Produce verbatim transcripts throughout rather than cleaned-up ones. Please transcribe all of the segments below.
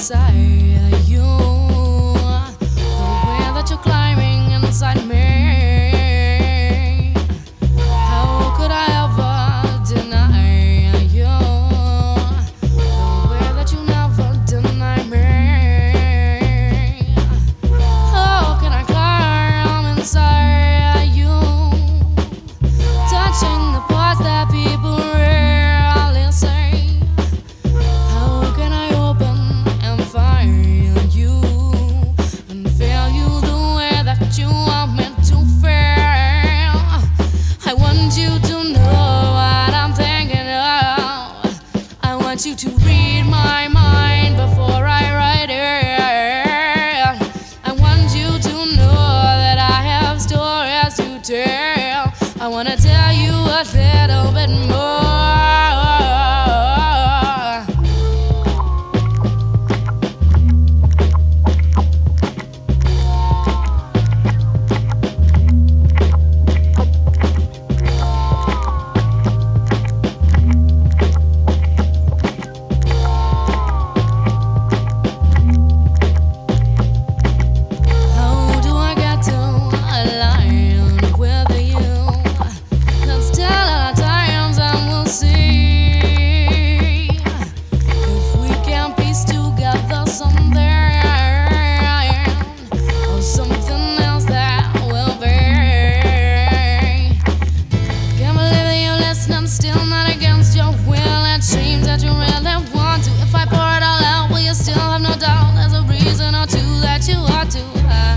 inside you, the way that you're climbing inside me. How could I ever deny you, the way that you never deny me? How can I climb inside you, touching the parts that people rarely say? How can I open and find you and feel you the way that you are meant to feel? I want you to know what I'm thinking of. I want you to read my mind before I write it. I want you to know that I have stories to tell. I want to tell you a little bit more. Still not against your will. It seems that you really want to. If I pour it all out, will you still have no doubt? There's a reason or two that you ought to. I,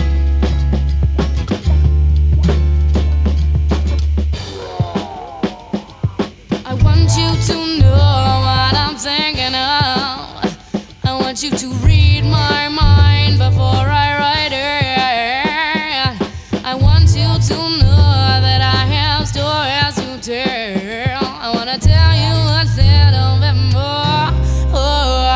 I want you to know what I'm thinking of. I want you to read my mind before I write it. I want you to know that I have stories to tell. I wanna tell you a little bit more. Oh,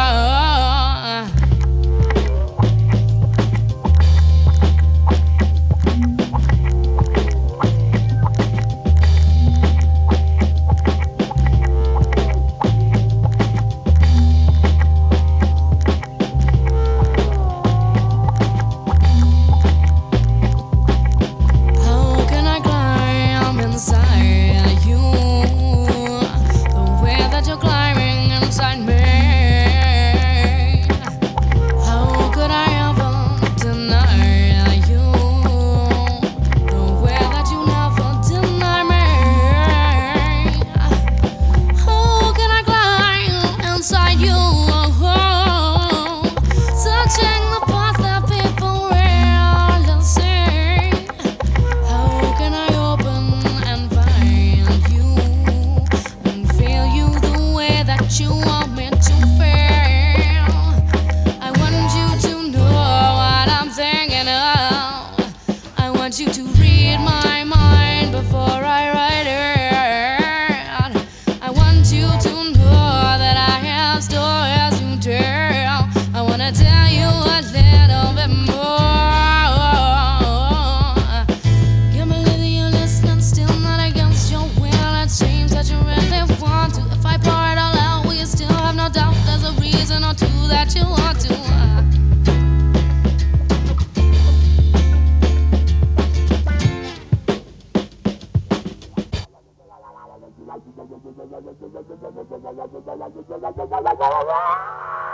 how can I climb inside you, the way that you're climbing inside me? How could I ever deny you, the way that you never deny me? How can I climb inside you, touching the parts that people rarely see? How can I open and find you and feel you the way that you want me to feel? I want you to know what I'm thinking of. I want you to read my mind before I write it. I want you to know that I have stories to tell. I wanna tell you a little bit more. Can't believe that you're listening, still not against your will. It seems that you really want to. If I pour it all out, will you still have no doubt? There's a reason or two that you want to. Uh.